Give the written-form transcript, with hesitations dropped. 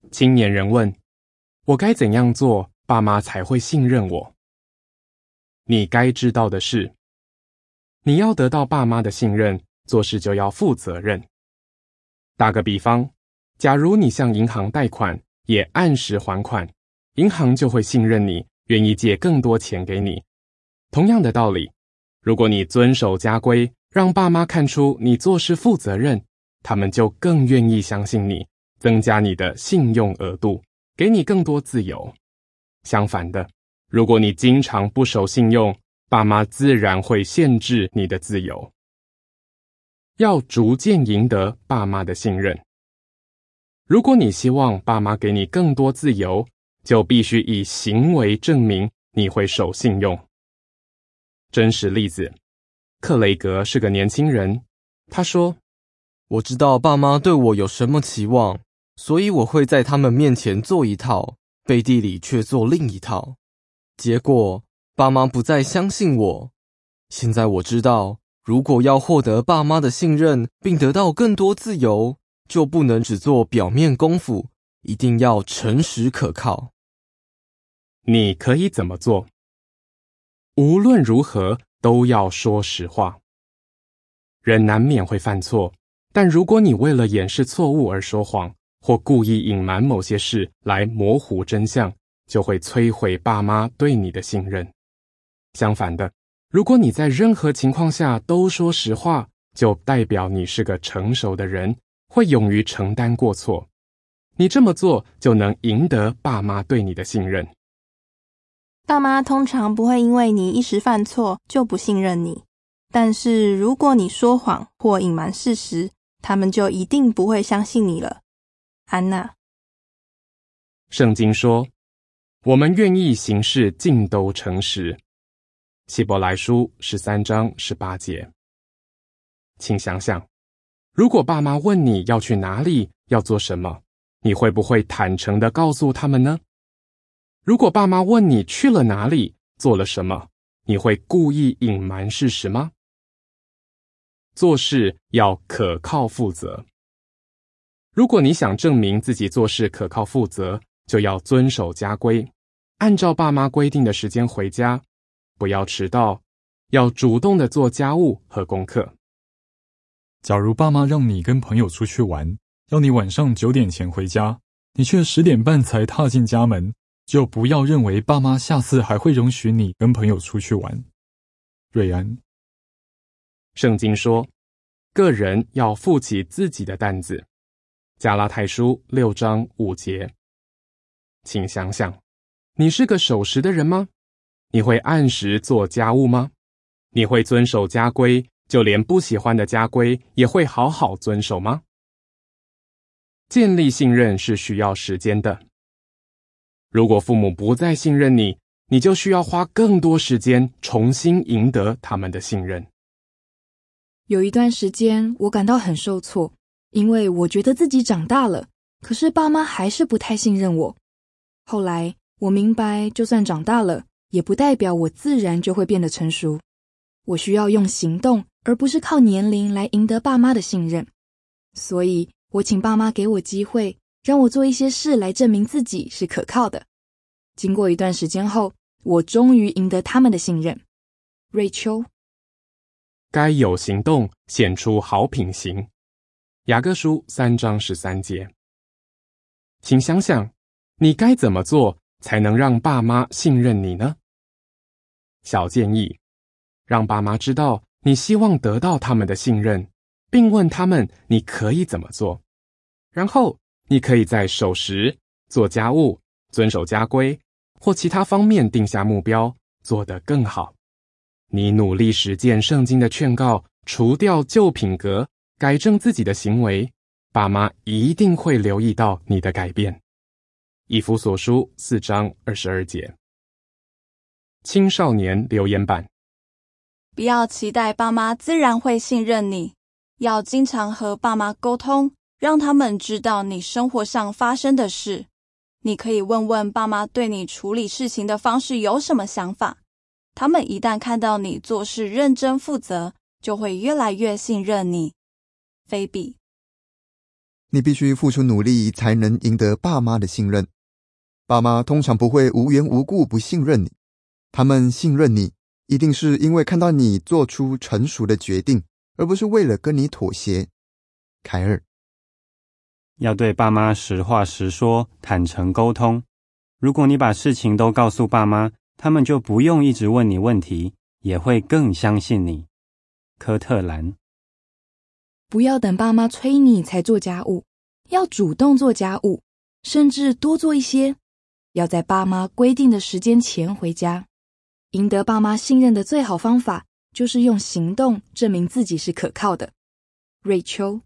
青年人问：我该怎样做，爸妈才会信任我？你该知道的是，你要得到爸妈的信任，做事就要负责任。打个比方，假如你向银行贷款，也按时还款，银行就会信任你，愿意借更多钱给你。同样的道理，如果你遵守家规，让爸妈看出你做事负责任，他们就更愿意相信你，增加你的信用额度，给你更多自由。相反的，如果你经常不守信用，爸妈自然会限制你的自由。要逐渐赢得爸妈的信任。如果你希望爸妈给你更多自由，就必须以行为证明你会守信用。真实例子，克雷格是个年轻人，他说： 我知道爸妈对我有什么期望，所以我会在他们面前做一套，背地里却做另一套。结果，爸妈不再相信我。现在我知道，如果要获得爸妈的信任，并得到更多自由，就不能只做表面功夫，一定要诚实可靠。 你可以怎么做？无论如何，都要说实话。人难免会犯错，但如果你为了掩饰错误而说谎，或故意隐瞒某些事来模糊真相，就会摧毁爸妈对你的信任。相反的，如果你在任何情况下都说实话，就代表你是个成熟的人，会勇于承担过错。你这么做就能赢得爸妈对你的信任。 爸妈通常不会因为你一时犯错就不信任你，但是如果你说谎或隐瞒事实，他们就一定不会相信你了。安娜。 圣经说，我们愿意行事尽都诚实。希伯来书13章18节。请想想，如果爸妈问你要去哪里，要做什么，你会不会坦诚地告诉他们呢？如果爸妈问你去了哪里，做了什么，你会故意隐瞒事实吗？做事要可靠负责。如果你想证明自己做事可靠负责，就要遵守家规，按照爸妈规定的时间回家，不要迟到，要主动地做家务和功课。 假如爸妈让你跟朋友出去玩，要你晚上9点前回家，你却10点半才踏进家门，就不要认为爸妈下次还会容许你跟朋友出去玩。瑞安。 圣经说，个人要负起自己的担子。加拉太书6章5节。请想想，你是个守时的人吗？你会按时做家务吗？你会遵守家规，就连不喜欢的家规也会好好遵守吗？建立信任是需要时间的。如果父母不再信任你，你就需要花更多时间重新赢得他们的信任。 有一段时间，我感到很受挫，因为我觉得自己长大了，可是爸妈还是不太信任我。后来，我明白，就算长大了，也不代表我自然就会变得成熟。我需要用行动，而不是靠年龄来赢得爸妈的信任。所以，我请爸妈给我机会，让我做一些事来证明自己是可靠的。经过一段时间后，我终于赢得他们的信任。瑞秋。 该有行动，显出好品行。雅各书3章13节。请想想，你该怎么做才能让爸妈信任你呢？小建议，让爸妈知道你希望得到他们的信任，并问他们你可以怎么做。然后，你可以在守时、做家务、遵守家规或其他方面定下目标，做得更好。你努力实践圣经的劝告，除掉旧品格，改正自己的行为，爸妈一定会留意到你的改变。以弗所书4章22节。青少年留言板。 不要期待爸妈自然会信任你，要经常和爸妈沟通，让他们知道你生活上发生的事。你可以问问爸妈对你处理事情的方式有什么想法。他们一旦看到你做事认真负责，就会越来越信任你。菲比。 你必须付出努力才能赢得爸妈的信任。爸妈通常不会无缘无故不信任你，他们信任你，一定是因为看到你做出成熟的决定，而不是为了跟你妥协。凯尔， 要对爸妈实话实说，坦诚沟通。如果你把事情都告诉爸妈，他们就不用一直问你问题，也会更相信你。科特兰。 不要等爸妈催你才做家务，要主动做家务，甚至多做一些。要在爸妈规定的时间前回家。赢得爸妈信任的最好方法，就是用行动证明自己是可靠的。瑞秋。